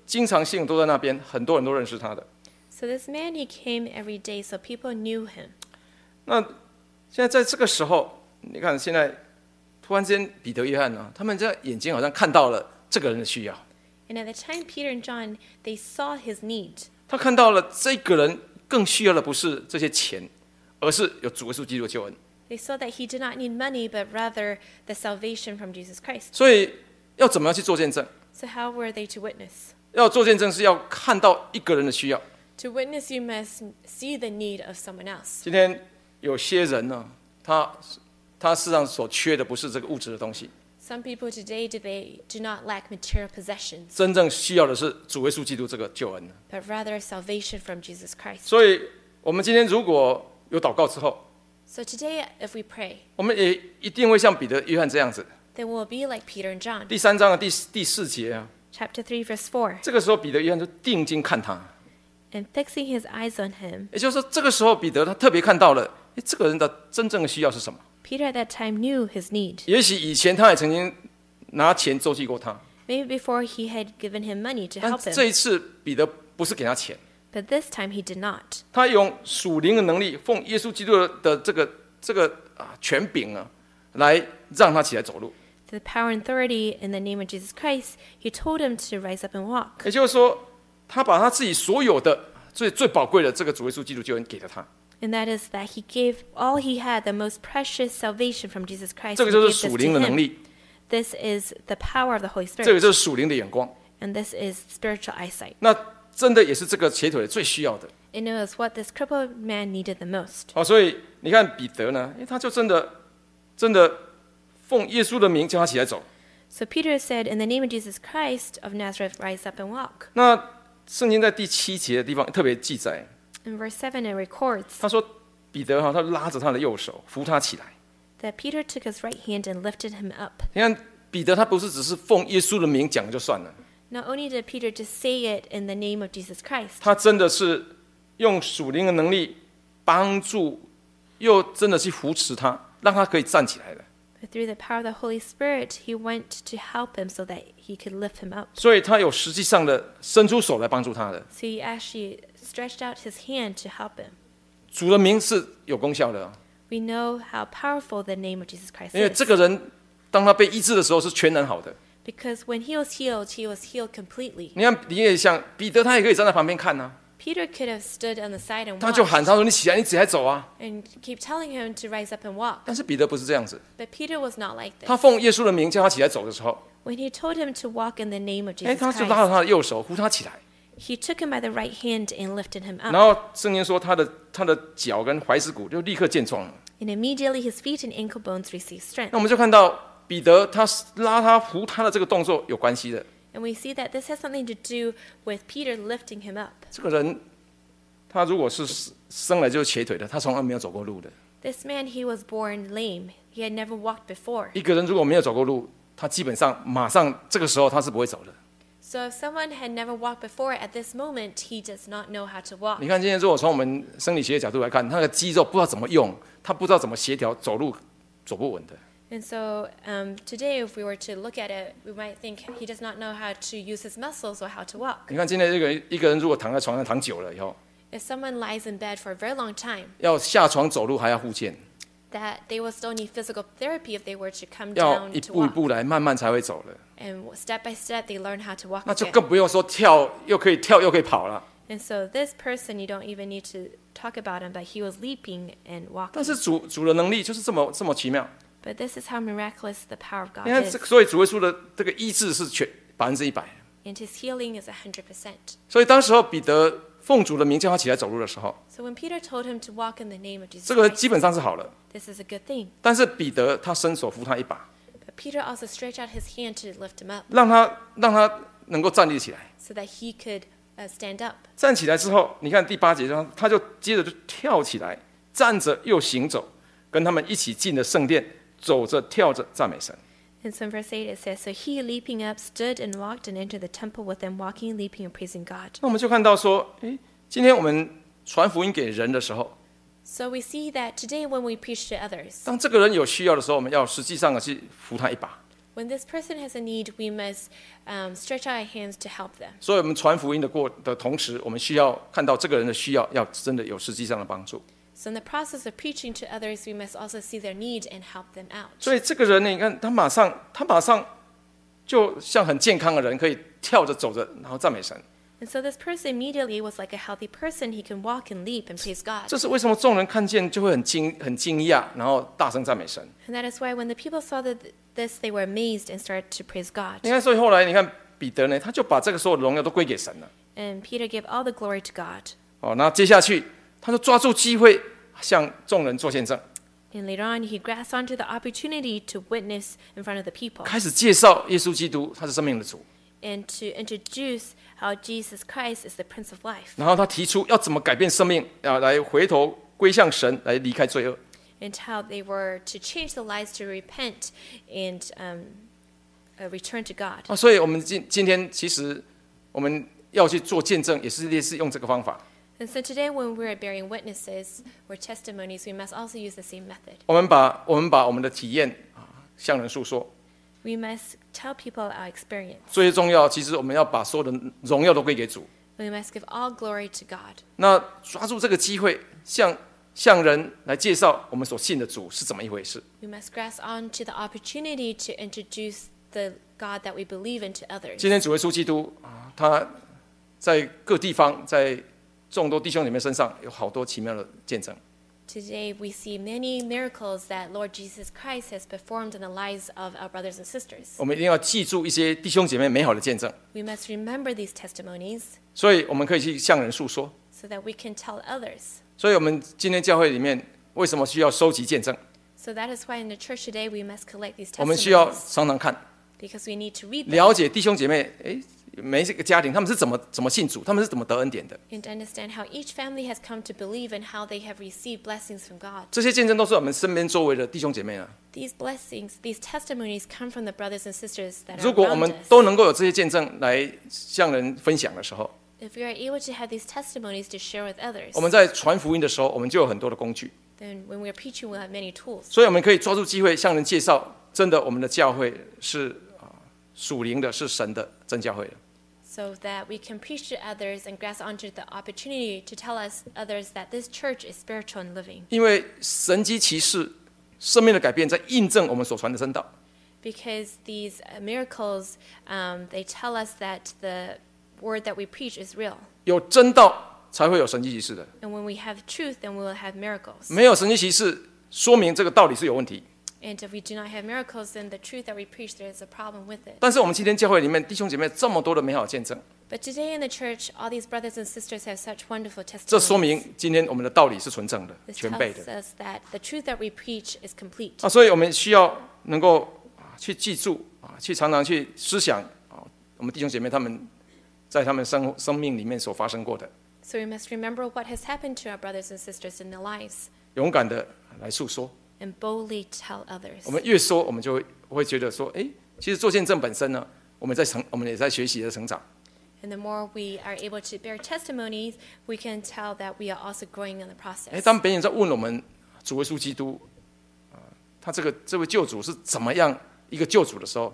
经常性都在那边，很多人都认识他的。 So this man, he came every day, so people knew him. 那现在在这个时候，你看现在突然间彼得、约翰呢，他们这眼睛好像看到了这个人的需要， And at the time, Peter and John, they saw his need. 他看到了这个人更需要的不是这些钱，而是有主耶稣基督的救恩。 They saw that he did not need money, but rather the salvation from Jesus Christ. 所以要怎么样去做见证？ So how were they to witness? 要做见证是要看到一个人的需要。 To witness, you must see the need of someone else. 今天有些人呢，他他事实上所缺的不是这个物质的东西， Some people today, do they do not lack material possessions, 真正需要的是主耶稣基督这个救恩。 but rather salvation from Jesus Christ. 所以，我们今天如果有祷告之后， So today, if we pray, 我们也一定会像彼得、约翰这样子。 then we'll be like Peter and John. 第三章的第第四节啊， Chapter three, verse four. 这个时候彼得、约翰就定睛看他， And fixing his eyes on him, 也就是说，这个时候彼得他特别看到了，诶这个人的真正的需要是什么？ Peter at that time knew his need. 也许以前他也曾经拿钱周济过他， Maybe before he had given him money to 但 help 这 him, 一次彼得不是给他钱， but this time he did not. 他用属灵的能力，奉耶稣基督的这个这个啊权柄啊，来让他起来走路。 The power and authority in the name of Jesus Christ, he told him to rise up and walk. 也就是说，他把他自己所有的最最宝贵的这个主耶稣基督救恩给了他， And that is that he gave all he had, the most precious salvation from Jesus Christ. 这个 and 就 gave 是 this 属 to 灵的能 him. 力， This is the power of the Holy 这个 Spirit. 就是属灵的眼光。 And this is spiritual eyesight. 那真的也是这个瘸腿最需要的。 And it was what this crippled man needed the most. 好，所以你看彼得呢，因为他就真的真的奉耶稣的名叫他起来走。 So Peter said, In the name of Jesus Christ of Nazareth, rise up and walk. 那圣经在第七节的地方特别记载， In verse seven, it records 他说彼得哈，他拉着他的右手扶他起来。 that Peter took his right hand and lifted him up. 你看彼得他不是只是奉耶稣的名讲就算了， Not only did Peter just say it in the name of Jesus Christ, 他真的是用属灵的能力帮助，又真的去扶持他，让他可以站起来的。 but through the power of the Holy Spirit, he went to help him so that he could lift him up. 所以他有实际上的伸出手来帮助他的。 So he actually stretched out his hand to help him. 主的名是有功效的， We know how powerful the name of Jesus Christ 因为 is. 这个人当他被医治的时候是全然好的。 Because when he was healed, he was healed completely. 你看，你也想彼得，他也可以站在旁边看呐、 Peter could have stood on the side and 他就 watched 喊他说：“你起来，你起来走啊 and keep telling him to rise up and walk. ！” 但是彼得不是这样子， But Peter was not like 他 this. 奉耶稣的名叫他起来走的时候， When he told him to walk in the name of 哎， Jesus 他就拉着 Christ, 他的右手扶他起来， he took him by the right hand and lifted him 然 up. 后圣经说他的他的脚跟踝子骨就立刻健壮了。 And immediately his feet and ankle bones received strength. 那我们就看到彼得他拉他扶他的这个动作有关系的。 And we see that this has something to do with Peter lifting him up. 这个人他如果是生来就是瘸腿的，他从来没有走过路的。 This man, he was born lame. He had never walked before. 一个人如果没有走过路，他基本上马上这个时候他是不会走的。 So if someone had never walked before, at this moment, he does not know how to walk. 你看今天如果从我们生理学的角度来看，他的肌肉不知道怎么用，他不知道怎么协调，走路走不稳的。 And so um, today, if we were to look at it, we might think he does not know how to use his muscles or how to walk. 你看今天这个一个人如果躺在床上躺久了以后， If someone lies in bed for a very long time, 要下床走路还要复健， that they will still need physical therapy if they were to come 要 down 一 to 步一 walk. 步来，慢慢才会走的。 And step by step, they learn how to walk 那就 again. 更不用说跳，又可以跳又可以跑了。 And so this person, you don't even need to talk about him, but he was leaping and 但 walking. 是主主的能力就是这么这么奇妙。 But this is how miraculous the power of God 你看， is. 这所以主耶稣的这个医治是全百分之一百。 And his healing is one hundred percent. 所以当时候彼得奉主的名叫他起来走路的时候， So when Peter told him to walk in the name of Jesus 这个 Christ, 基本上是好了。 this is a good thing. 但是彼得他伸手扶他一把， But Peter also stretched out his hand to lift him up 让他让他能够站立起来。 so that he could uh, stand up. 站起来之后，你看第八节上，他就接着就跳起来，站着又行走，跟他们一起进了圣殿，走着跳着赞美神。 And so in verse eight it says, So he, leaping up, stood and walked and entered the temple with them, walking, leaping, and praising God. 那我们就看到说，诶，今天我们传福音给人的时候， So we see that today when we preach to others, 当这个人有需要的时候，我们要实际上的去扶他一把。 When this person has a need, we must um, stretch out our hands to help them. 所以我们传福音的过的同时，我们需要看到这个人的需要，要真的有实际上的帮助。 So in the process of preaching to others, we must also see their need and help them out. 所以这个人呢，你看他马上，他马上就像很健康的人，可以跳着走着，然后赞美神。 And so this person immediately was like a healthy person. He can walk and leap and praise God. 这是为什么众人看见就会很惊很惊讶，然后大声赞美神。 And that is why when the people saw that this, they were amazed and started to praise God. 你看，所以后来你看彼得呢，他就把这个所有的荣耀都归给神了。 And Peter gave all the glory to God. 哦，那接下去他就抓住机会向众人做见证， And later on, he grasped onto the opportunity to witness in front of the people 开始介绍耶稣基督，他是生命的主。 and to introduce how Jesus Christ is the Prince of Life 然后他提出要怎么改变生命，啊，来回头归向神，来离开罪恶。 and how they were to change the lives to repent and um, uh, return to God. 啊，所以我们今今天其实我们要去做见证，也是类似用这个方法。 And so today, when we're bearing witnesses or testimonies, we must also use the same method. 我们把我们把我们的体验啊向人诉说。 We must tell people our experience. 最重要，其实我们要把所有的荣耀都归给主。 We must give all glory to God. 那抓住这个机会，向向人来介绍我们所信的主是怎么一回事。 We must grasp onto the opportunity to introduce the God that we believe in to others. 今天主耶稣基督啊，他在各地方，在众多弟兄姐妹身上有好多奇妙的见证。 Today, we see many miracles that Lord Jesus Christ has performed in the lives of our brothers and sisters. 我们一定要记住一些弟兄姐妹美好的见证， We must remember these testimonies 所以我们可以去向人诉说。 so that we can tell others. 所以我们今天教会里面为什么需要收集见证？ So that is why in the church today, we must collect these 我们需要 testimonies 常常看， because we need to read them 了解弟兄姐妹，诶，每一个家庭他们是怎么怎么信主，他们是怎么得恩典的。 and to understand how each family has come to believe and how they have received blessings from God. 这些见证都是我们身边周围的弟兄姐妹啊。 These blessings, these testimonies come from the brothers and sisters that are 如果我 around 们 us. 都能够有这些见证来向人分享的时候， If we are able to have these testimonies to share with others, 我们在传福音的时候，我们就有很多的工具， then when we are preaching, we'll have many tools. 所以我们可以抓住机会向人介绍，真的我们的教会是啊属灵的，是神的真教会的。 So that we can preach to others and grasp onto the opportunity to tell us others that this church is spiritual and living. 因为神迹奇事、生命的改变，在印证我们所传的真道。 Because these uh, miracles, um, they tell us that the word that we preach is real. 有真道才会有神迹奇事的， And when we have truth, then we will have miracles. 没有神迹奇事，说明这个道理是有问题。 And if we do not have miracles, then the truth that we preach, there is a problem with it. 但是我们今天教会里面弟兄姐妹这么多的美好见证， But today in the church, all these brothers and sisters have such wonderful 这说 testimonies. 明今天我们的道理是纯正的、 This 全备 tells 的 us that the truth that we preach is complete. 啊，所以我们需要能够啊去记住啊，去常常去思想啊，我们弟兄姐妹他们在他们生生命里面所发生过的， So we must remember what has happened to our brothers and sisters in their lives 勇敢的来诉说。 and boldly tell others. 我们越说，我们就会会觉得说，哎，其实做见证本身呢，我们在成，我们也在学习的成长。 And the more we are able to bear testimonies, we can tell that we are also growing in the 哎， process. 当别人在问我们主耶稣基督啊，他这个这位救主是怎么样一个救主的时候，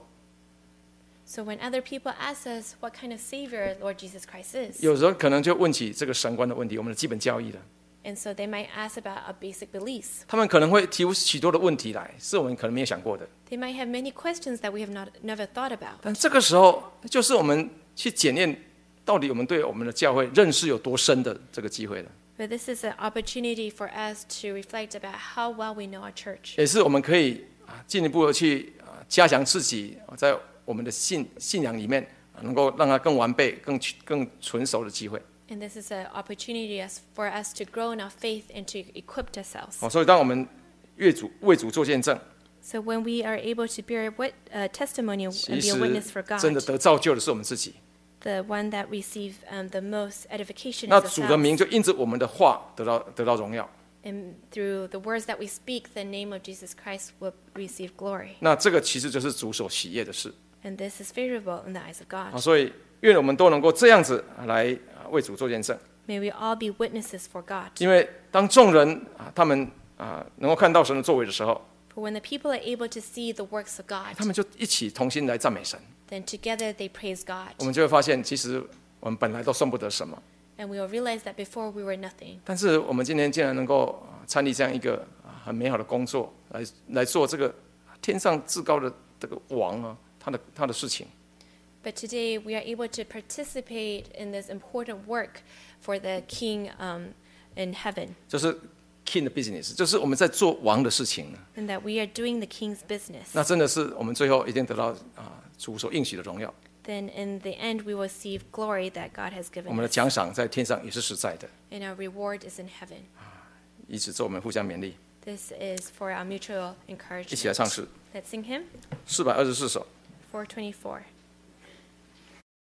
So when other people ask us what kind of Savior Lord Jesus Christ is, 有时候可能就问起这个神观的问题，我们的基本教义了。 and so they might ask about our basic beliefs. 他们可能会提出许多的问题来，是我们可能没有想过的。 They might have many questions that we have not never thought about. 但这个时候，就是我们去检验到底我们对我们的教会认识有多深的这个机会了， But this is an opportunity for us to reflect about how well we know our church. 也是我们可以啊进一步的去啊加强自己啊在我们的信信仰里面啊能够让它更完备、更更纯熟的机会。 And this is an opportunity as- for us to grow in our faith and to equip ourselves. 好，所以当我们为主为主做见证， So when we are able to bear wit- uh, testimony 其 and be a 实 witness for 真的 God, 得造就的是我们自己。 the one that receive um, the most edification 那 is 主的名 ourselves. 就因着我们的话得到得到荣耀。 And through the words that we speak, the name of Jesus Christ will receive glory. 那这个其实就是主所喜悦的事。 And this is favorable in the eyes of 好， God. 所以愿我们都能够这样子来啊为主做见证。 May we all be witnesses for God. 因为当众人啊他们啊能够看到神的作为的时候， For when the people are able to see the works of 他 God, 们就一起同心来赞美神。 then together they praise 我 God. 们就会发现，其实我们本来都算不得什么， And we will realize that before we were nothing. 但是我们今天竟然能够啊参与这样一个啊很美好的工作，来来做这个天上至高的这个王啊，他的他的事情。 But today we are able to participate in this important work for the King um, in heaven, 就是 king 的 business， 就是我们在做王的事情。 and that we are doing the King's business. 那真的是我们最后一定得到啊主所应许的荣耀。 Then in the end we will receive glory that God has 我 given 们的 us, 奖赏在天上也是实在的， and our reward is in heaven. 以此做我们互相勉励。 This is for our mutual 一起来 encouragement. 唱诗 Let's sing hymn 四百二十四首。 four twenty-four.